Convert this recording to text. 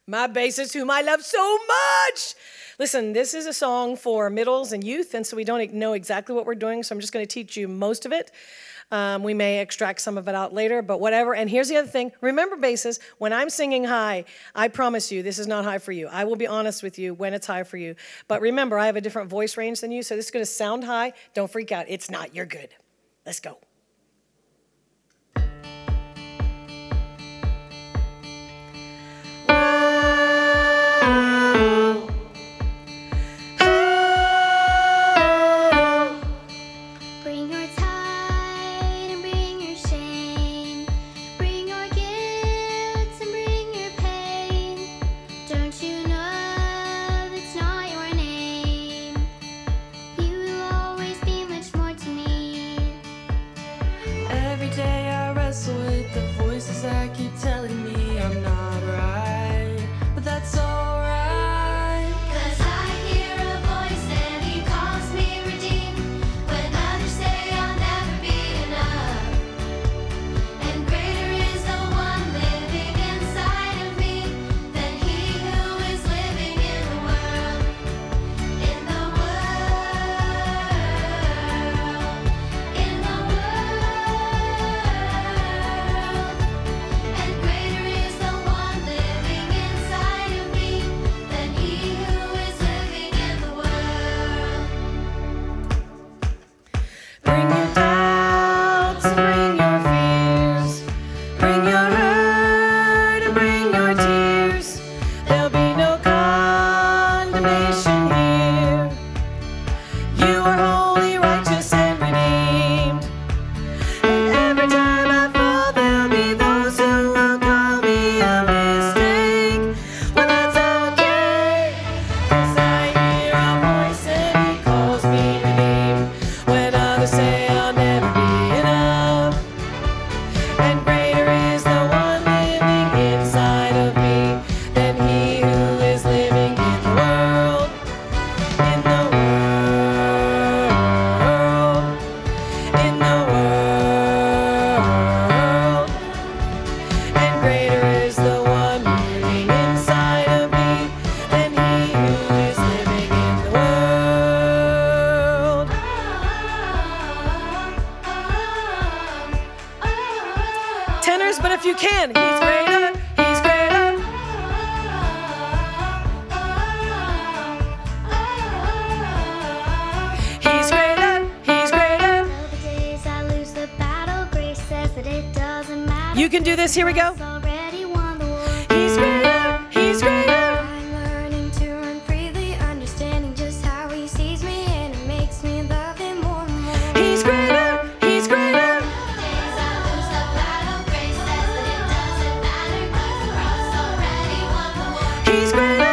my bassist, whom I love so much. Listen, this is a song for middles and youth, and so we don't know exactly what we're doing, so I'm just going to teach you most of it. We may extract some of it out later, but whatever. And here's the other thing. Remember, bassists, when I'm singing high, I promise you this is not high for you. I will be honest with you when it's high for you. But remember, I have a different voice range than you, so this is going to sound high. Don't freak out. It's not. You're good. Let's go. But if you can, he's greater, he's greater. He's greater, he's greater. The days I lose the battle, grace says that it doesn't matter. You can do this, here we go. Already won the war. He's greater, he's greater. I'm learning to run freely, understanding just how he sees me, and it makes me love him more and more. He's greater, he's greater. He's great.